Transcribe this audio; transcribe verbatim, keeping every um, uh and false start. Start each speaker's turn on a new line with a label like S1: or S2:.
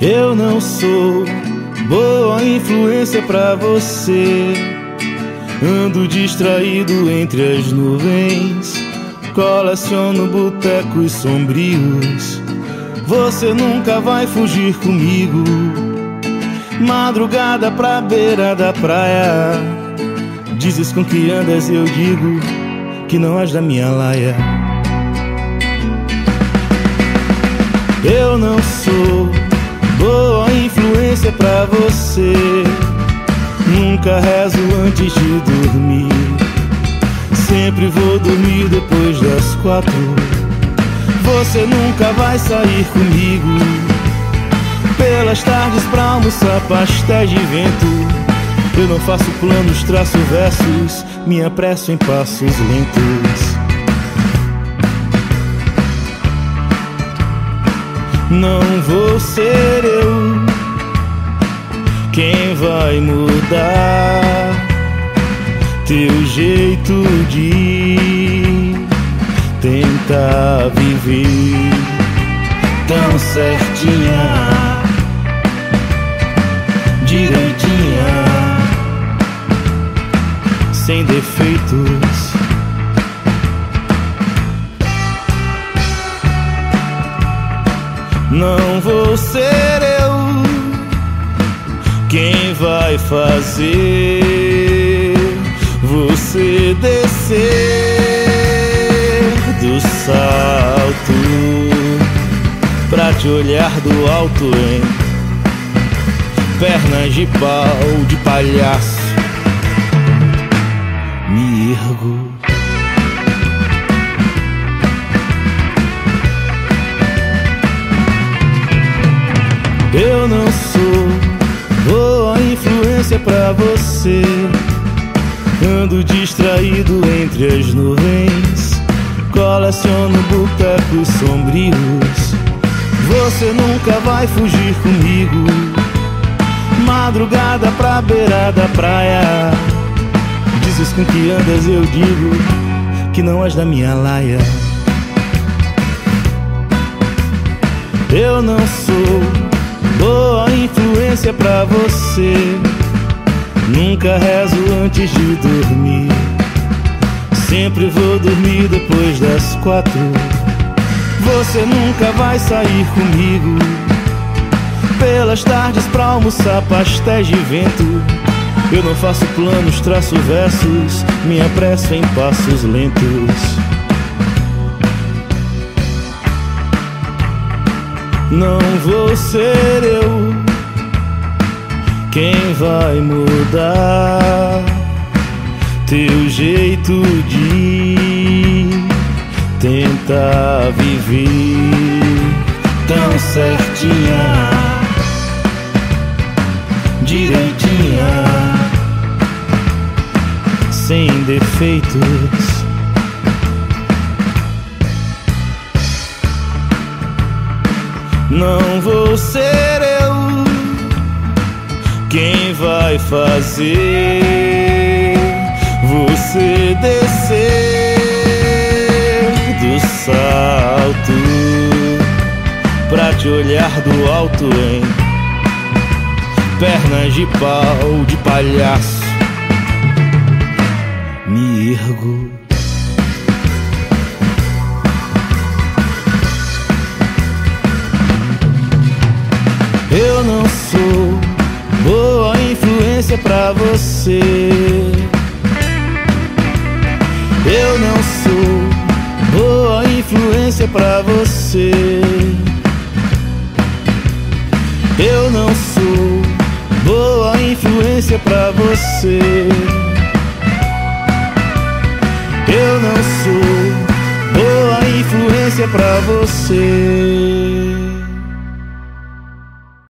S1: Eu não sou boa influência pra você. Ando distraído entre as nuvens, coleciono botecos sombrios. Você nunca vai fugir comigo. Madrugada pra beira da praia, dizes com que andas, eu digo que não és da minha laia. Eu não sou boa influência pra você. Nunca rezo antes de dormir. Sempre vou dormir depois das quatro. Você nunca vai sair comigo pelas tardes pra almoçar pastéis de vento. Eu não faço planos, traço versos, me apresso em passos lentos. Não vou ser eu quem vai mudar teu jeito de tentar viver tão certinha, direitinha, sem defeitos. Não vou ser eu quem vai fazer você descer do salto pra te olhar do alto em pernas de pau de palhaço. Me ergo. Eu não sou boa influência pra você. Ando distraído entre as nuvens, coleciono botecos sombrios. Você nunca vai fugir comigo. Madrugada pra beira da praia, dizes com que andas, eu digo que não és da minha laia. Eu não sou boa influência pra você. Nunca rezo antes de dormir. Sempre vou dormir depois das quatro. Você nunca vai sair comigo pelas tardes pra almoçar pastéis de vento. Eu não faço planos, traço versos, me apresso em passos lentos. Não vou ser eu quem vai mudar teu jeito de tentar viver tão certinha, direitinha, sem defeitos. Não vou ser eu quem vai fazer você descer do salto pra te olhar do alto em pernas de pau de palhaço. Me ergo. Eu não sou boa influência pra você. Eu não sou boa influência pra você. Eu não sou boa influência pra você. Eu não sou boa influência pra você.